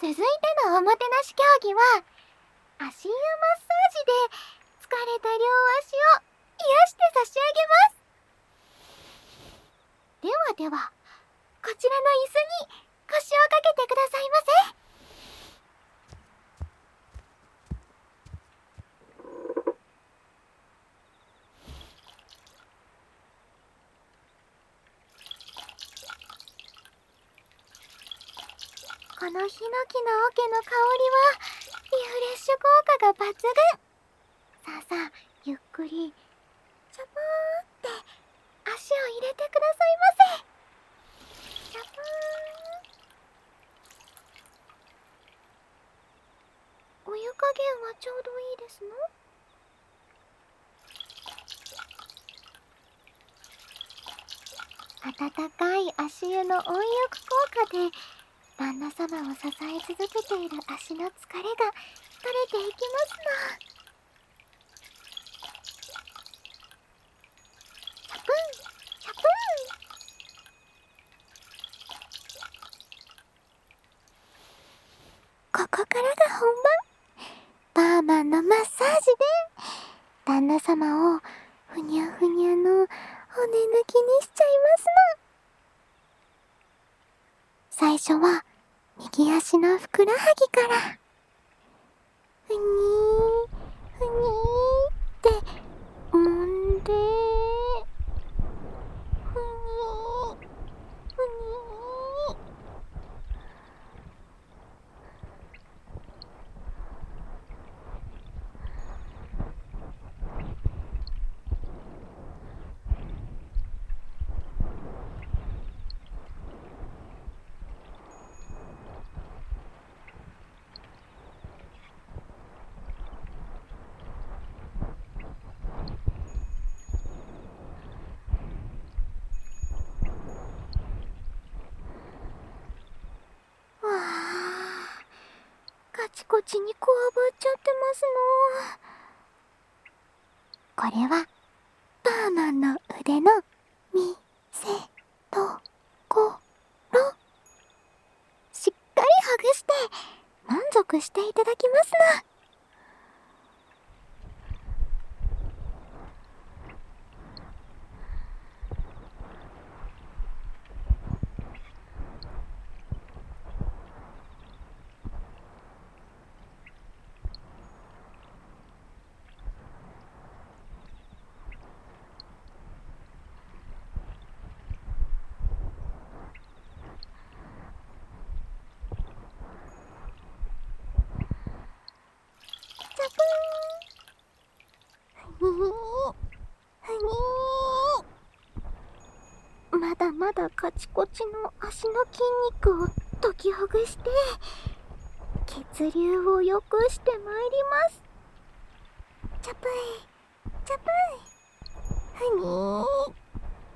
続いてのおもてなし競技は、足湯マッサージで疲れた両足を癒して差し上げます。では、こちらの椅子に腰をかけてくださいませ。このヒノキの桶の香りはリフレッシュ効果が抜群。さあゆっくりチャポーって足を入れてくださいませ。チャポー。お湯加減はちょうどいいですの？温かい足湯の温浴効果で旦那様を支え続けている足の疲れが取れていきますの。チャプンチャプン。ここからが本番。バーマンのマッサージで旦那様をふにゃふにゃの骨抜きにしちゃいますの。最初は右足のふくらはぎから、ふにーふにーって揉んで、ふにーふにー。カチコチにこわばっちゃってますの。これはバーマンの腕の見せどころ。しっかりほぐして満足していただきますの。まだまだカチコチの足の筋肉を解きほぐして血流を良くしてまいります。チャプイチャプイ。ふにーふにー。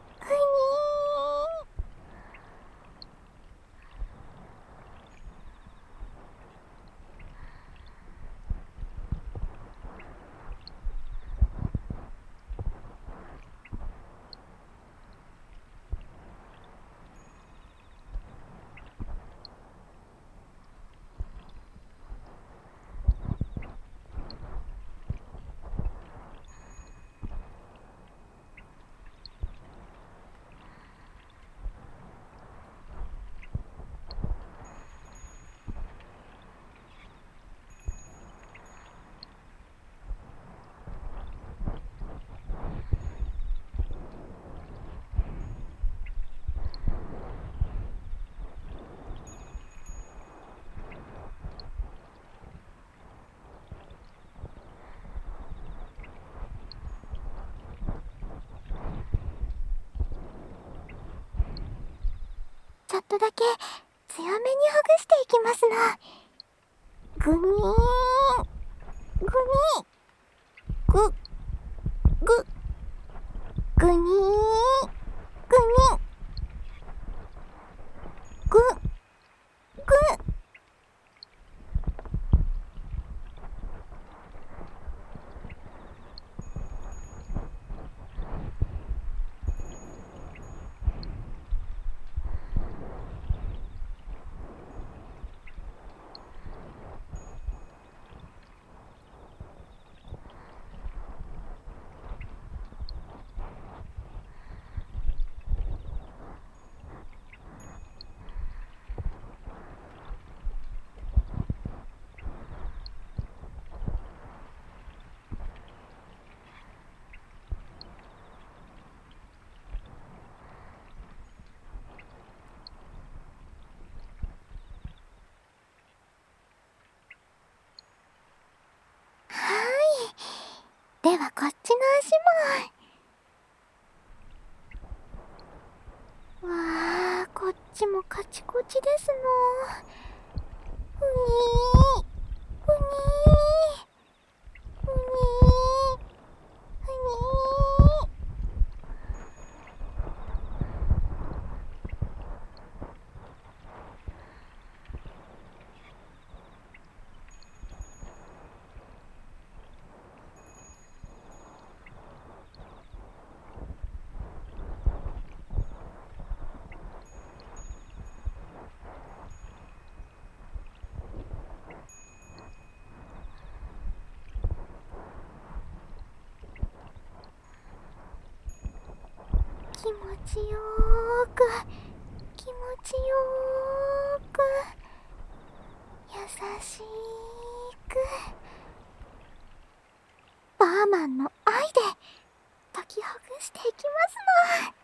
ちょっとだけ強めにほぐしていきますの。グニーグニーグググニーグニーググ。 ではこっちの足も。わあ、こっちもカチコチですの。ふにーふにーふにーふにー。気持ちよーく、気持ちよーく、優しく、バーマンの愛で解きほぐしていきますの。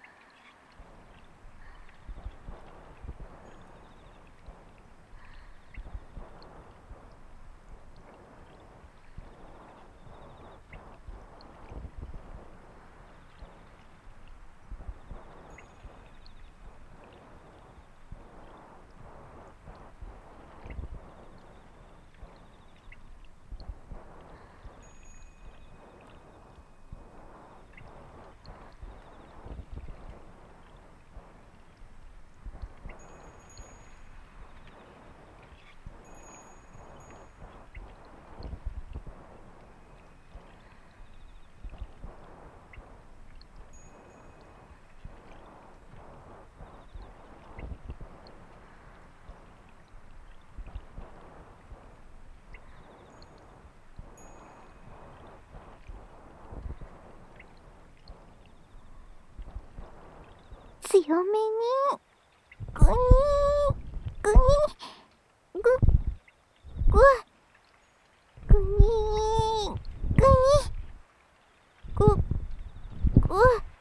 強めに、ぐにー、ぐに、ぐ、ぐ、ぐにー、ぐに、ぐ、ぐ。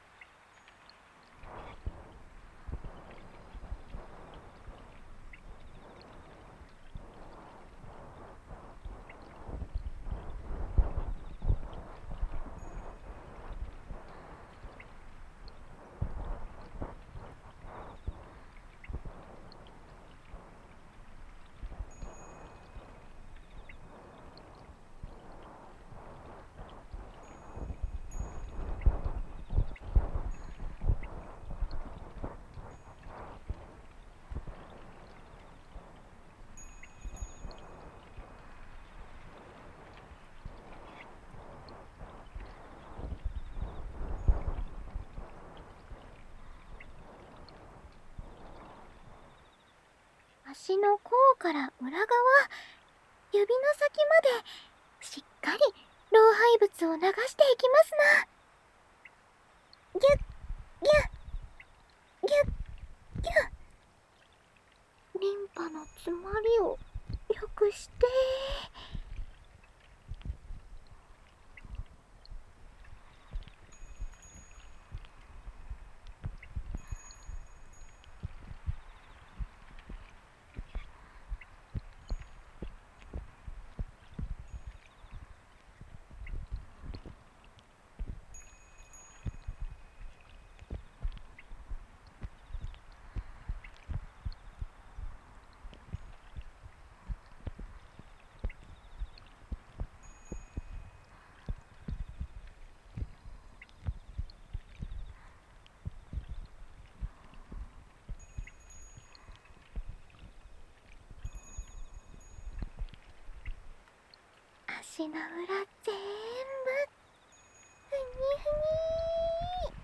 足の甲から裏側、指の先までしっかり老廃物を流していきますな。ギュッギュッギュッギュッ。リンパの詰まりをよくして。足の裏全部ふにふに。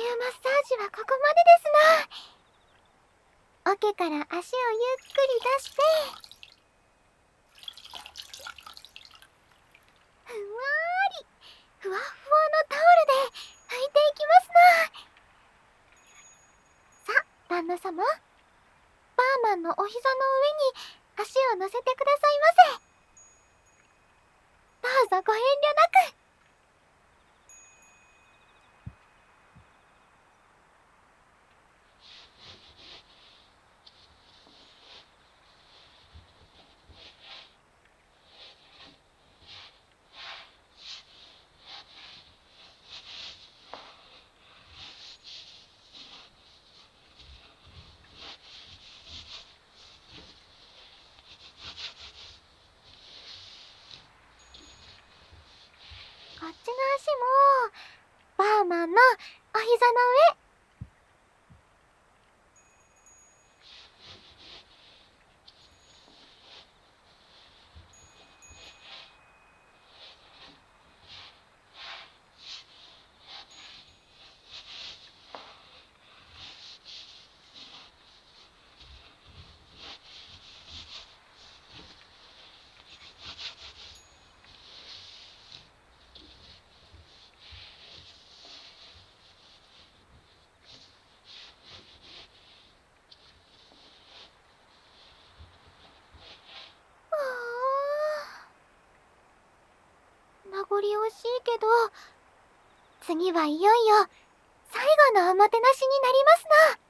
マッサージはここまでですな。桶から足をゆっくり出して、ふんわーりふわっふわのタオルで拭いていきますな。さあ、旦那様、バーマンのお膝の上に足を乗せてくださいませ。どうぞご遠慮なく。こっちの足もバーマンのお膝の上。名残惜しいけど、次はいよいよ最後のおもてなしになりますな。